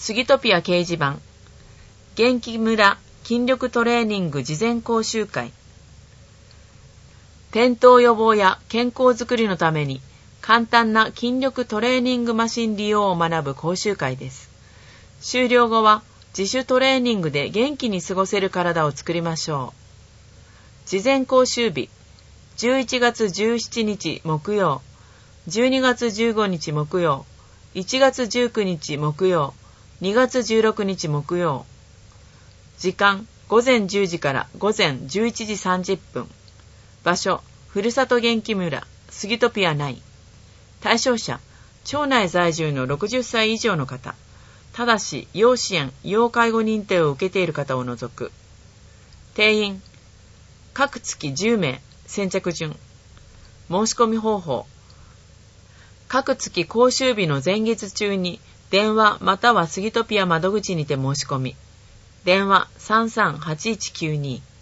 スギトピア掲示板、元気村筋力トレーニング事前講習会。転倒予防や健康づくりのために簡単な筋力トレーニングマシン利用を学ぶ講習会です。終了後は自主トレーニングで元気に過ごせる体を作りましょう。事前講習日、11月17日木曜、12月15日木曜、1月19日木曜、2月16日木曜。時間、午前10時から午前11時30分。場所、ふるさと元気村、スギトピア内。対象者、町内在住の60歳以上の方。ただし、要支援、要介護認定を受けている方を除く。定員、各月10名、先着順。申し込み方法。各月講習日の前月中に、電話またはスギトピア窓口にて申し込み。電話338192